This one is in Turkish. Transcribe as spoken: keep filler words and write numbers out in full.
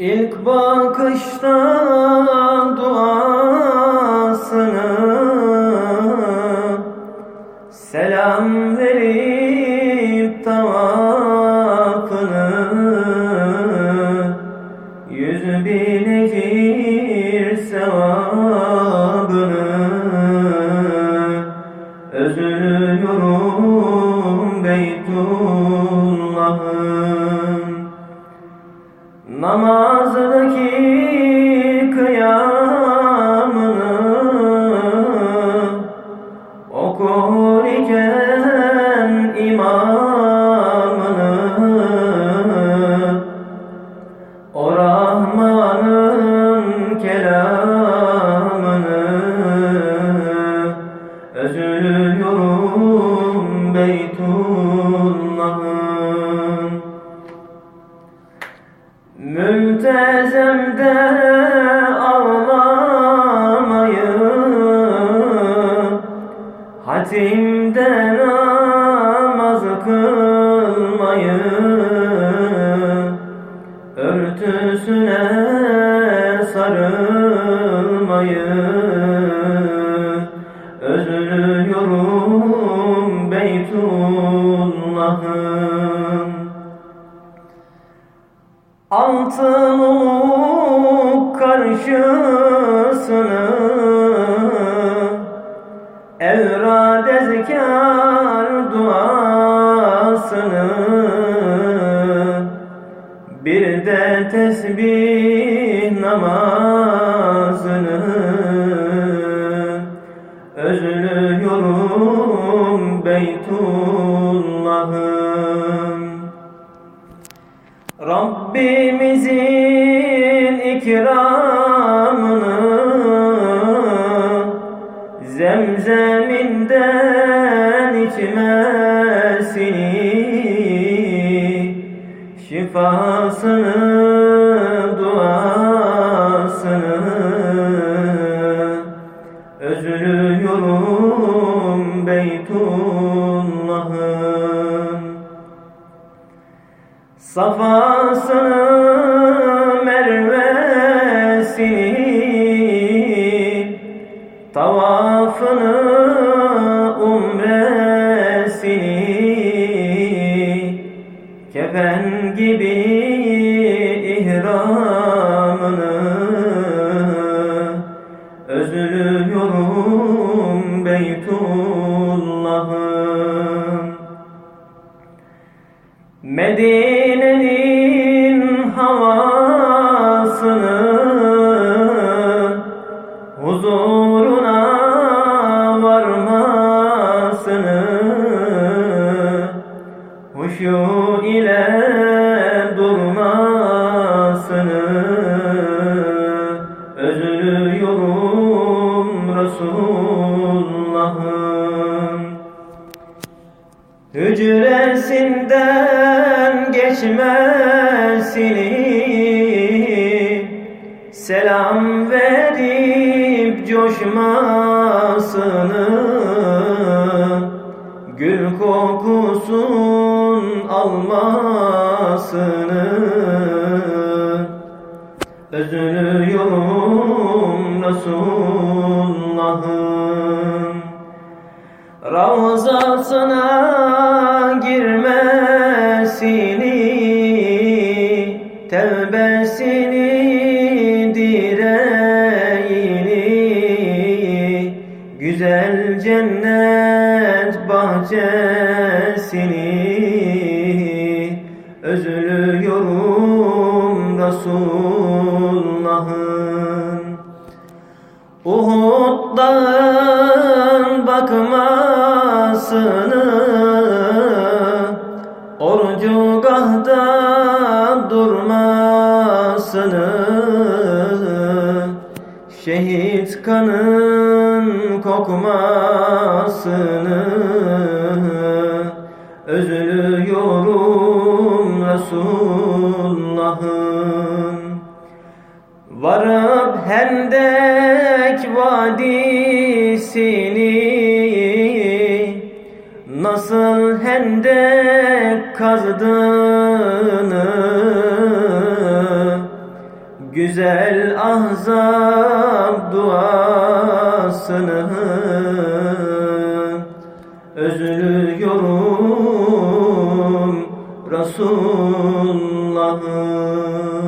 İlk bakışta duasını, selam verip tavafını, yüz bin ecir sevabını, özlüyorum Beytullah'ın. Namazdaki kıyamını okur iken imamını, o Rahman'ın kelamını, özlüyorum Beytullah'ın. Mültezemde ağlamayı, hatimde namaz kılmayı, örtüsüne sarılmayı, özlüyorum Beytullah'ın. Altın oluk karşısını, evrad ezkar duasını, bir de tesbih namazını, özlüyorum Beytullah'ın. Rabbimizin ikramını, zemzeminden içmesini, şifasını, duasını, özlüyorum Beytullah'ın. Safasını, Mervesini, tavafını, umresini, kefen gibi ihramını, özlüyorum Beytullah'ın. Medine'nin havasını, huzuruna varmasını, huşu ile durmasını, özlüyorum Resulullah'ın. Hücresinden geçmesini, selam verip coşmasını, gül kokusun almasını, özlüyorum Resulullah'ın. Ravzasına girmesini, tevbesini, direğini, güzel cennet bahçesini, özlüyorum Resulullah'ın. Uhud dağın bakmasını, orcugahda durmasını, şehit kanın kokmasını, özlüyorum Resulullah'ın. Varıp Hendek vadisini, nasıl hendek kazdığını, güzel ahzab duasını. Özlüyorum Resulullah'ı.